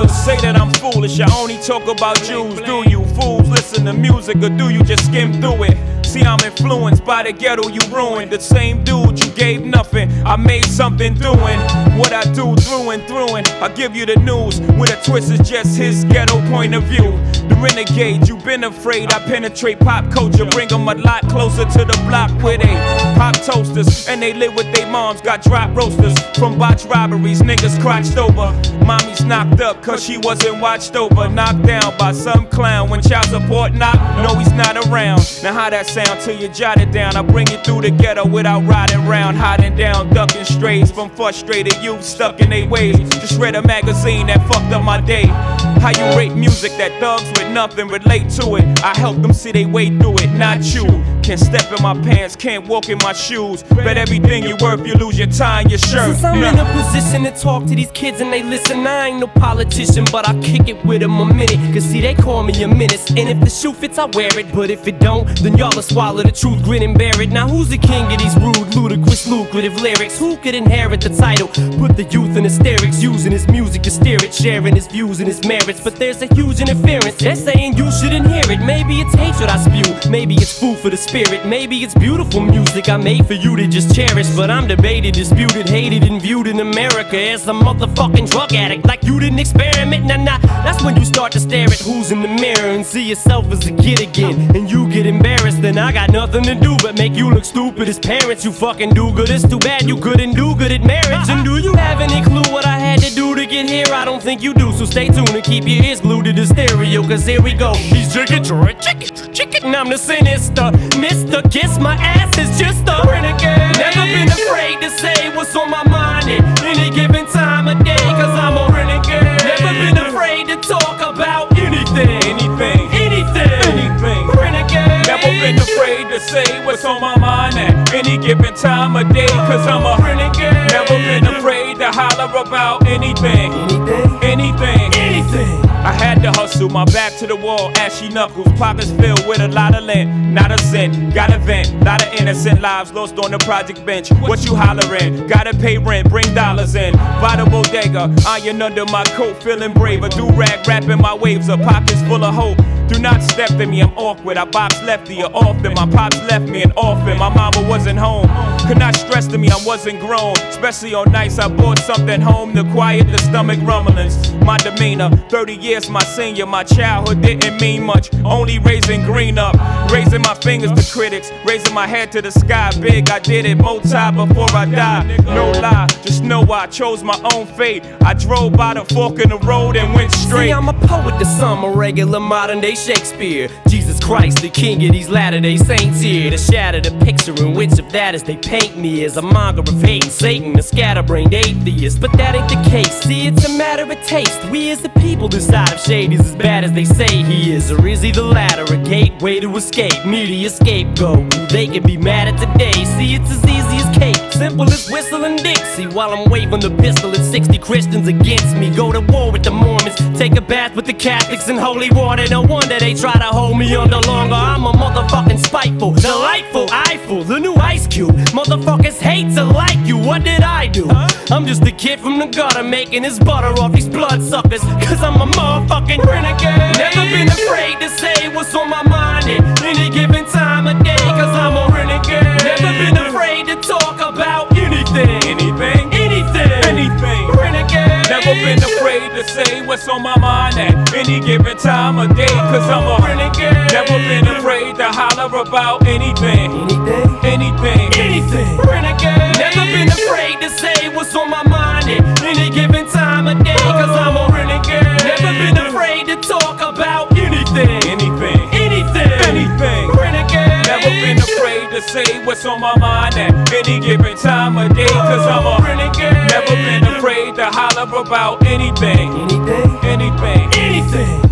Say that I'm foolish, I only talk about Jews. Do you fools listen to music or do you just skim through it? See, I'm influenced by the ghetto you ruined. The same dude you gave nothing, I made something doing what I do through and through. And I give you the news with a twist, is just his ghetto point of view. The renegade, you've been afraid. I penetrate pop culture, bring them a lot closer to the block where they pop toasters and they live with their moms. Got drop roasters from botched robberies, niggas crotched over. Mommy's knocked up cause she wasn't watched over. Knocked down by some clown when child support knock. No, he's not around. Now how that sound till you jot it down? I bring it through the ghetto without riding round, hiding down, ducking strays from frustrated youth stuck in their ways. Just read a magazine that fucked up my day. How you rate music that thugs with nothing relate to it? I help them see they way through it, not you. Can't step in my pants, can't walk in my shoes. Bet everything you worth, you lose your tie and your shirt. Since I'm in a position to talk to these kids and they listen, I ain't no politician, but I kick it with them a minute. Cause see, they call me a menace, and if the shoe fits, I wear it. But if it don't, then y'all will swallow the truth, grin and bear it. Now who's the king of these rude, ludicrous, lucrative lyrics? Who could inherit the title? Put the youth in hysterics, using his music to steer it, sharing his views and his merits. But there's a huge interference, they're saying you shouldn't hear it. Maybe it's hatred I spew, maybe it's food for the spirit. Maybe it's beautiful music I made for you to just cherish. But I'm debated, disputed, hated, and viewed in America as a motherfucking drug addict. Like you didn't experiment, nah. That's when you start to stare at who's in the mirror and see yourself as a kid again. And you get embarrassed, then I got nothing to do but make you look stupid as parents. You fucking do good, it's too bad you couldn't do good at marriage. And do you have any clue what I had to do to get here? I don't think you do, so stay tuned and keep your ears glued to the stereo. Cause here we go. He's chicken, and I'm the sinister Mr. Kiss my ass is just a renegade. Never been afraid to say what's on my mind at any given time of day, cause I'm a renegade. Never been afraid to talk about anything. Renegade. Never been afraid to say what's on my mind at any given time of day, cause I'm a renegade. Never been afraid to holler about anything. I had to hustle, my back to the wall, ashy knuckles, pockets filled with a lot of lint, not a cent, got a vent, lot of innocent lives lost on the project bench. What you hollering? Gotta pay rent, bring dollars in, by the bodega, iron under my coat, feeling braver, do-rag rapping my waves up, pockets full of hope. Do not step to me, I'm awkward, I box lefty or often. My pops left me an orphan, my mama wasn't home. Could not stress to me, I wasn't grown. Especially on nights I bought something home to quiet the stomach rumblings. My demeanor, 30 years my senior. My childhood didn't mean much, only raising green up. Raising my fingers to critics, raising my head to the sky. Big, I did it multi before I died. No lie, just know I chose my own fate. I drove by the fork in the road and went straight. See, I'm a poet to some, a regular modern day Shakespeare. Jesus Christ, the king of these Latter-day Saints here to shatter the picture in which of that as they paint me as a monger of hate and Satan, a scatterbrained atheist. But that ain't the case, see, it's a matter of taste. We as the people decide if Shady's as bad as they say he is, or is he the latter, a gateway to escape, media scapegoat who they can be mad at today. See, it's as easy as cake, simple as whistling Dixie, while I'm waving the pistol at 60 Christians against me. Go to war with the Mormons, take a bath with the Catholics in holy water. No wonder they try to hold me under longer. I'm a motherfucking spiteful, delightful, eyeful, the new Ice Cube. Motherfuckers hate to like you, what did I do? I'm just a kid from the gutter making his butter off these bloodsuckers, cause I'm a motherfucking renegade. Never been afraid to say what's on my mind at any given time of day, cause I'm a renegade. Never been afraid to talk about anything. Renegade. Never been afraid to say what's on my mind at any given time of day, cause I'm a renegade. Never been afraid to holler about anything. Renegade. Never been afraid to say what's on my mind at any given time of day, cause I'm a renegade. Never been afraid to talk about anything. Renegade. Never been afraid to say what's on my mind at any given time of day, cause I'm a renegade. Never been afraid to holler about anything.